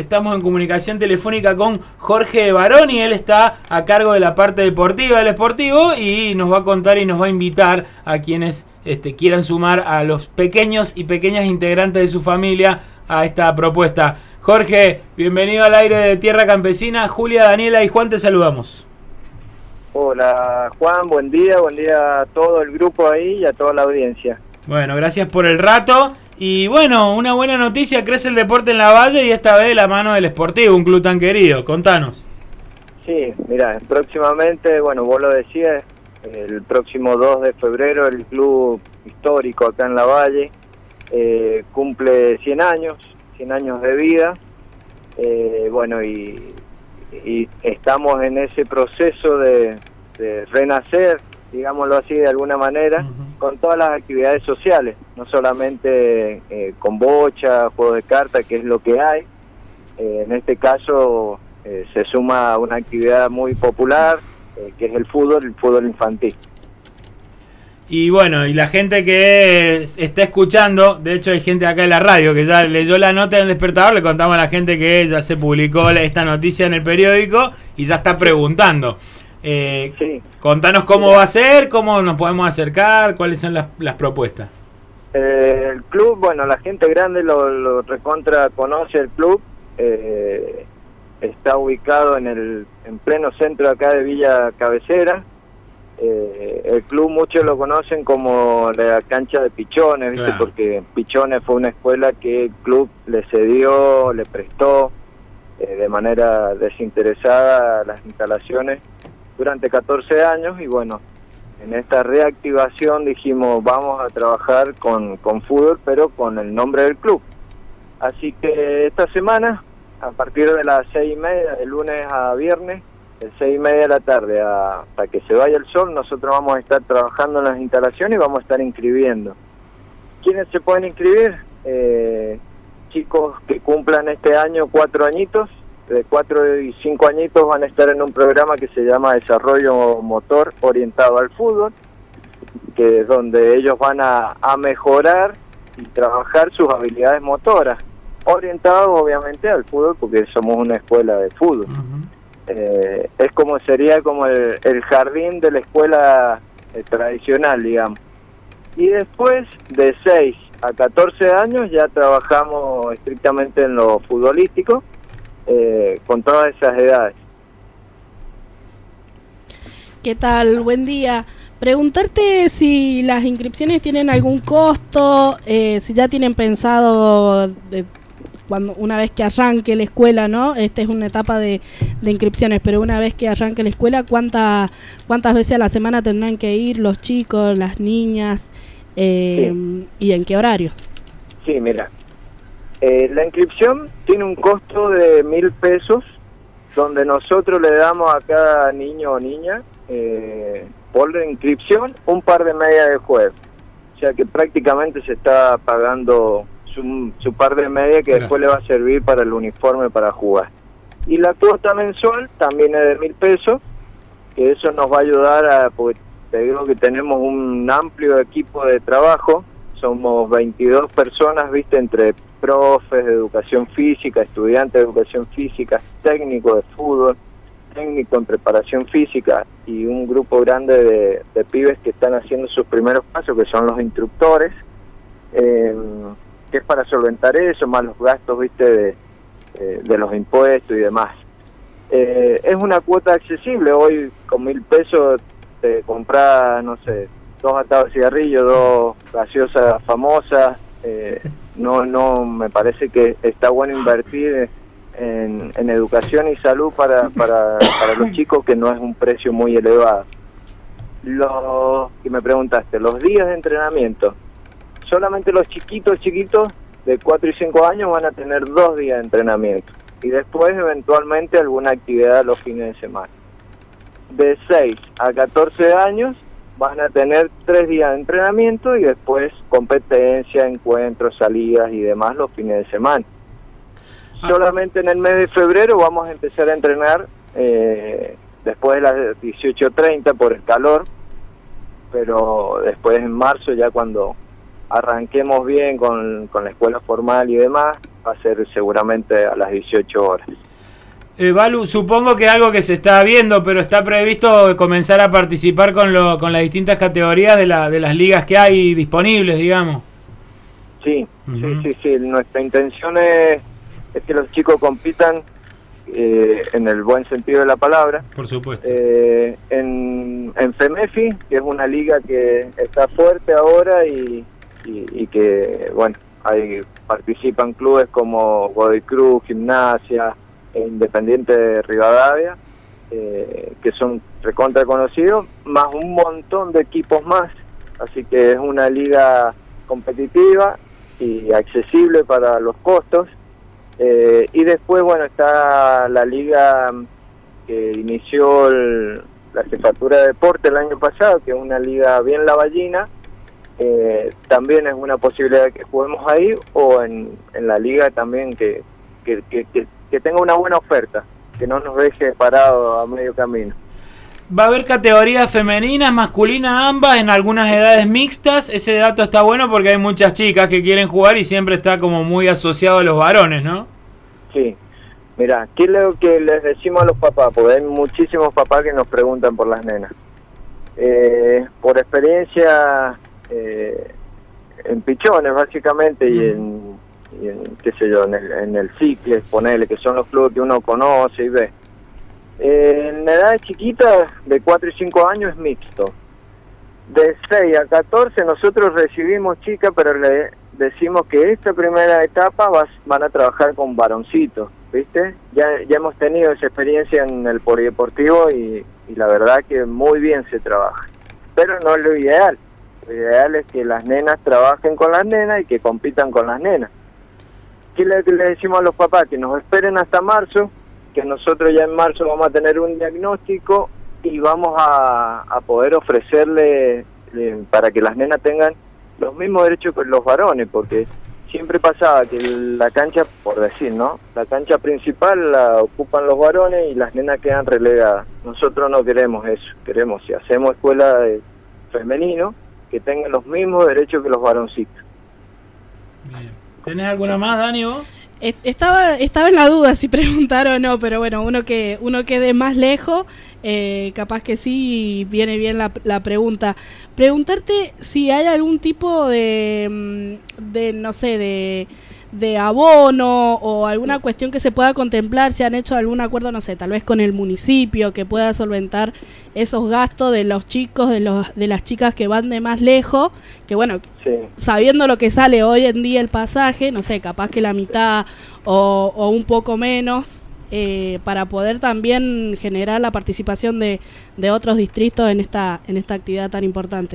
estamos en comunicación telefónica con Jorge Baroni. Él está a cargo de la parte deportiva del Sportivo y nos va a contar y nos va a invitar a quienes quieran sumar a los pequeños y pequeñas integrantes de su familia a esta propuesta. Jorge, bienvenido al aire de Tierra Campesina. Julia, Daniela y Juan, te saludamos. Hola Juan, buen día a todo el grupo ahí y a toda la audiencia. Bueno, gracias por el rato. Y bueno, una buena noticia, crece el deporte en la Valle y esta vez de la mano del Sportivo, un club tan querido. Contanos. Sí, mira, próximamente, bueno, vos lo decías, el próximo 2 de febrero el club histórico acá en la Valle cumple 100 años de vida. Bueno, y estamos en ese proceso de renacer, digámoslo así de alguna manera, con todas las actividades sociales, no solamente con bocha, juegos de cartas, que es lo que hay. En este caso se suma una actividad muy popular, que es el fútbol infantil. Y bueno, y la gente que está escuchando, de hecho hay gente acá en la radio que ya leyó la nota en el despertador, le contamos a la gente que ya se publicó esta noticia en el periódico y ya está preguntando. Sí. Contanos cómo va a ser, cómo nos podemos acercar, cuáles son las propuestas. El club, bueno, la gente grande lo recontra conoce el club, está ubicado en pleno centro acá de Villa Cabecera. El club muchos lo conocen como la cancha de Pichones, ¿viste? Claro. Porque Pichones fue una escuela que el club le cedió, le prestó de manera desinteresada las instalaciones durante 14 años y bueno, en esta reactivación dijimos vamos a trabajar con fútbol pero con el nombre del club. Así que esta semana, a partir de las 6:30, de lunes a viernes, de 6:30 de la tarde hasta que se vaya el sol, nosotros vamos a estar trabajando en las instalaciones y vamos a estar inscribiendo. ¿Quiénes se pueden inscribir? Chicos que cumplan este año 4 añitos, de 4 y 5 añitos van a estar en un programa que se llama Desarrollo Motor Orientado al Fútbol, que es donde ellos van a mejorar y trabajar sus habilidades motoras, orientados obviamente al fútbol porque somos una escuela de fútbol. Sería como el jardín de la escuela tradicional, digamos. Y después, de 6 a 14 años, ya trabajamos estrictamente en lo futbolístico, con todas esas edades. ¿Qué tal? Buen día. Preguntarte si las inscripciones tienen algún costo, si ya tienen pensado una vez que arranque la escuela, ¿no? Esta es una etapa de inscripciones, pero una vez que arranque la escuela, ¿cuántas veces a la semana tendrán que ir los chicos, las niñas, sí. ¿Y en qué horarios? Sí, mira, la inscripción tiene un costo de 1.000 pesos, donde nosotros le damos a cada niño o niña, por la inscripción, un par de medias de juego. O sea que prácticamente se está pagando su par de medias que después le va a servir para el uniforme para jugar. Y la cuota mensual también es de 1.000 pesos, que eso nos va a ayudar porque te digo que tenemos un amplio equipo de trabajo, somos 22 personas, viste, entre profes de educación física, estudiantes de educación física, técnicos de fútbol, técnico en preparación física y un grupo grande de pibes que están haciendo sus primeros pasos, que son los instructores, que es para solventar eso, más los gastos, viste, de los impuestos y demás. Es una cuota accesible. Hoy con 1.000 pesos te compras, no sé, 2 atados de cigarrillo, 2 gaseosas famosas. No me parece que está bueno invertir en educación y salud para los chicos, que no es un precio muy elevado. Que me preguntaste, los días de entrenamiento, solamente los chiquitos de 4 y 5 años van a tener 2 días de entrenamiento y después eventualmente alguna actividad los fines de semana. De 6 a 14 años van a tener 3 días de entrenamiento y después competencia, encuentros, salidas y demás los fines de semana. Solamente en el mes de febrero vamos a empezar a entrenar después de las 18:30 por el calor, pero después en marzo, ya cuando arranquemos bien con la escuela formal y demás, va a ser seguramente a las 18 horas. Balu, supongo que algo que se está viendo, pero está previsto comenzar a participar con las distintas categorías de las ligas que hay disponibles, digamos. Sí, sí. Nuestra intención es que los chicos compitan en el buen sentido de la palabra. Por supuesto. En FEMEFI, que es una liga que está fuerte ahora y que, bueno, participan clubes como Godoy Cruz, Gimnasia, Independiente de Rivadavia, que son recontra conocidos, más un montón de equipos más, así que es una liga competitiva y accesible para los costos. Y después, bueno, está la liga que inició la Jefatura de Deporte el año pasado, que es una liga bien lavallina. También es una posibilidad de que juguemos ahí, o en la liga también que tenga una buena oferta, que no nos deje parado a medio camino. Va a haber categorías femeninas, masculinas, ambas, en algunas edades mixtas. Ese dato está bueno porque hay muchas chicas que quieren jugar y siempre está como muy asociado a los varones, ¿no? Sí. Mira, ¿qué es lo que les decimos a los papás? Porque hay muchísimos papás que nos preguntan por las nenas. Por experiencia en Pichones, básicamente, y en qué sé yo, en el Cicles, ponele, que son los clubes que uno conoce y ve. En edad chiquita, de 4 y 5 años, es mixto. De 6 a 14 nosotros recibimos chicas, pero le decimos que esta primera etapa van a trabajar con varoncitos, ¿viste? Ya hemos tenido esa experiencia en el polideportivo y la verdad que muy bien se trabaja. Pero no es lo ideal. Lo ideal es que las nenas trabajen con las nenas y que compitan con las nenas. ¿Qué le decimos a los papás? Que nos esperen hasta marzo, que nosotros ya en marzo vamos a tener un diagnóstico y vamos a poder ofrecerle para que las nenas tengan los mismos derechos que los varones, porque siempre pasaba que la cancha, por decir, ¿no? La cancha principal la ocupan los varones y las nenas quedan relegadas. Nosotros no queremos eso, queremos, si hacemos escuela de femenino, que tengan los mismos derechos que los varoncitos. Bien. ¿Tenés alguna más, Dani, vos? Estaba en la duda si preguntar o no, pero bueno, uno que de más lejos, capaz que sí viene bien la pregunta. Preguntarte si hay algún tipo de no sé, de abono o alguna cuestión que se pueda contemplar, si han hecho algún acuerdo, no sé, tal vez con el municipio, que pueda solventar esos gastos de los chicos, de las chicas que van de más lejos, que bueno, sí, sabiendo lo que sale hoy en día el pasaje, no sé, capaz que la mitad o un poco menos, para poder también generar la participación de otros distritos en esta actividad tan importante.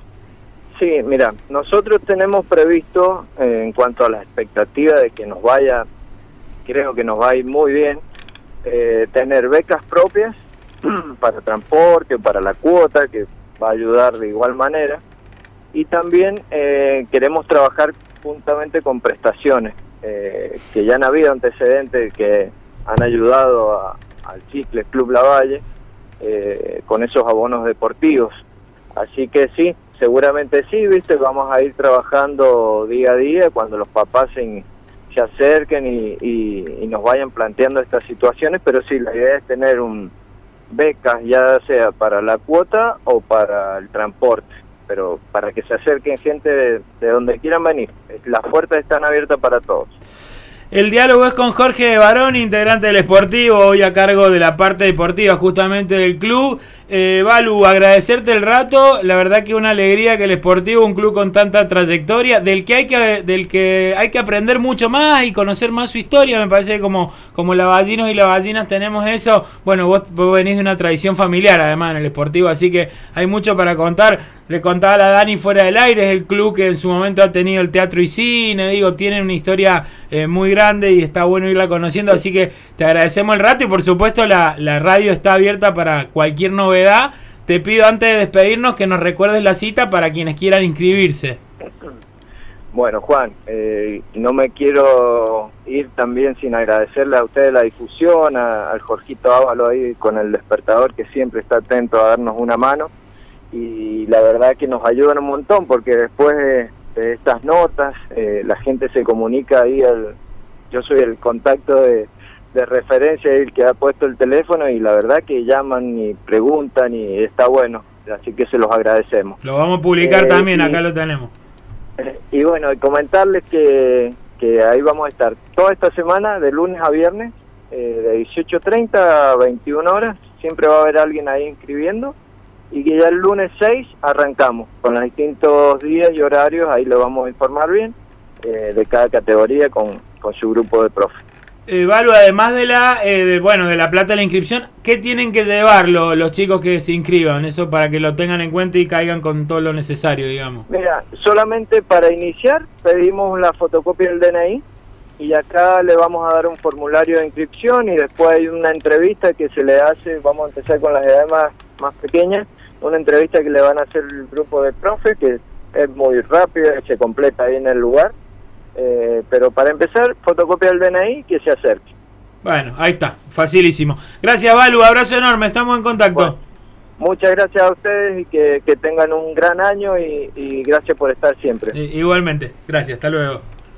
Sí, mira, nosotros tenemos previsto, en cuanto a la expectativa de que nos vaya, creo que nos va a ir muy bien, tener becas propias para transporte, para la cuota, que va a ayudar de igual manera, y también queremos trabajar juntamente con prestaciones, que ya han habido antecedentes que han ayudado al Cicles Club Lavalle con esos abonos deportivos. Así que sí, seguramente sí, viste, vamos a ir trabajando día a día cuando los papás se acerquen y nos vayan planteando estas situaciones, pero sí, la idea es tener becas, ya sea para la cuota o para el transporte, pero para que se acerquen gente de donde quieran venir. Las puertas están abiertas para todos. El diálogo es con Jorge Baroni, integrante del Sportivo, hoy a cargo de la parte deportiva justamente del club. Balu, agradecerte el rato, la verdad que una alegría que el Sportivo, un club con tanta trayectoria, del que hay que aprender mucho más y conocer más su historia. Me parece que como lavallinos y lavallinas tenemos eso. Bueno, vos venís de una tradición familiar además en el Sportivo, así que hay mucho para contar. Le contaba a la Dani fuera del aire, es el club que en su momento ha tenido el teatro y cine, tienen una historia muy grande y está bueno irla conociendo, así que te agradecemos el rato y por supuesto la radio está abierta para cualquier novedad. Te pido antes de despedirnos que nos recuerdes la cita para quienes quieran inscribirse. Bueno, Juan, no me quiero ir también sin agradecerle a ustedes la difusión, al Jorgito Ávalo ahí con el despertador que siempre está atento a darnos una mano. Y la verdad que nos ayudan un montón porque después de estas notas la gente se comunica ahí yo soy el contacto de referencia, el que ha puesto el teléfono, y la verdad que llaman y preguntan y está bueno, así que se los agradecemos. Lo vamos a publicar también, acá lo tenemos. Y bueno, y comentarles que ahí vamos a estar toda esta semana, de lunes a viernes, de 18:30 a 21 horas, siempre va a haber alguien ahí inscribiendo, y que ya el lunes 6 arrancamos con los distintos días y horarios, ahí lo vamos a informar bien, de cada categoría con su grupo de profes. Valu, además de la plata de la inscripción, ¿qué tienen que llevar los chicos que se inscriban? Eso para que lo tengan en cuenta y caigan con todo lo necesario, digamos. Mira, solamente para iniciar pedimos la fotocopia del DNI, y acá le vamos a dar un formulario de inscripción, y después hay una entrevista que se le hace. Vamos a empezar con las edades más pequeñas, una entrevista que le van a hacer el grupo de profes, que es muy rápida y se completa ahí en el lugar. Pero para empezar, fotocopia del DNI, que se acerque. Bueno, ahí está, facilísimo. Gracias, Valu, abrazo enorme, estamos en contacto. Bueno, muchas gracias a ustedes, y que tengan un gran año, y gracias por estar siempre. Igualmente, gracias, hasta luego.